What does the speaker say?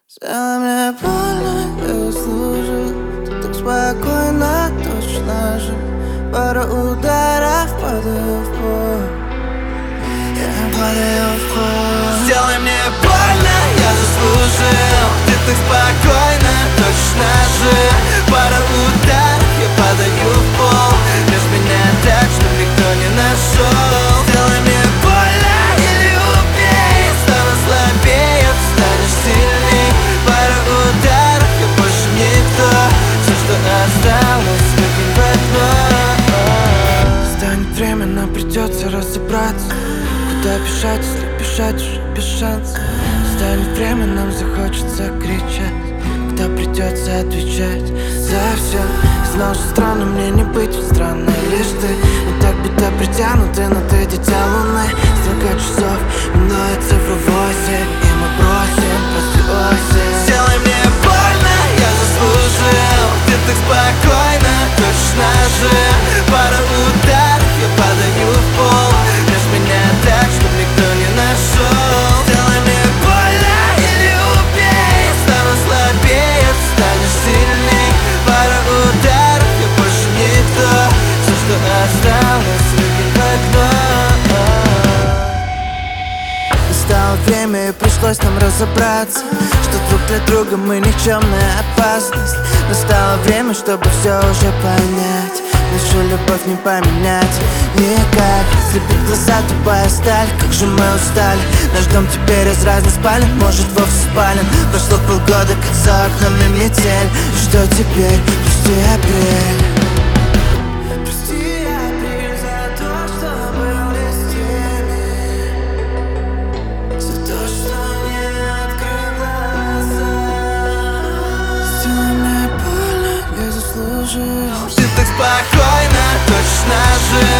Сделай мне больно, я заслужил. Ты так спокойно, точно же. Пара ударов, падаю в пол. Я падаю в пол. Сделай мне больно, я заслужил. Ты так спокойно, точно же. Пара ударов, я падаю в пол. Лишь меня так, что никто не нашел. Сделай мне больно или убей. Стану слабее, ты станешь сильней. Пара ударов, я больше никто. Все, что осталось, выкинь в окно. Станет время, нам придется разобраться. Куда бежать, если бежать уже без шанса? Станет время, нам захочется кричать. Когда придется отвечать за все. И знал, что странно мне не быть, ведь странно лишь ты. Мы так будто притянуты, но ты дитя луны. Столько часов, минует цифру 8, и мы бросим после осень. Сделай мне больно, я заслужил. Ты так спокойно, точно же. Пара ударов, я падаю в пол. Лишь меня так, чтоб никто не нашел. Сделай мне больно или убей. Стану слабее, ты станешь сильней. Пара ударов, я больше никто. Все, что осталось, выкинь в окно. Настало время и пришлось нам разобраться, что друг для друга мы никчемная опасность. Настало время, чтобы все уже понять. Нашу любовь не поменять никак. Слепит глаза тупая сталь, как же мы устали. Наш дом теперь из разных спален, может вовсе спален. Прошло полгода, как за окнами метель. И что теперь? Прости, апрель. Прости, апрель, за то, что был не с теми. За то, что не открыл глаза. Сделай мне больно, я заслужил. Ты так спокойно, точно же.